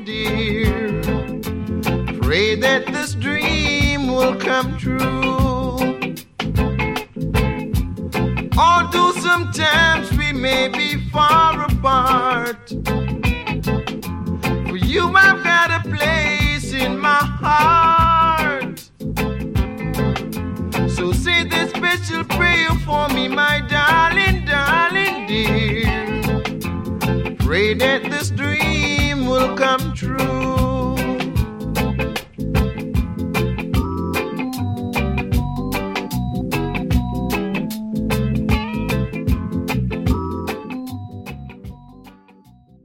dear. Pray that this dream will come true. Although sometimes we may be far apart, for you I've got a place in my heart. So say this special prayer for me, my darling, darling dear. Pray that this dream will come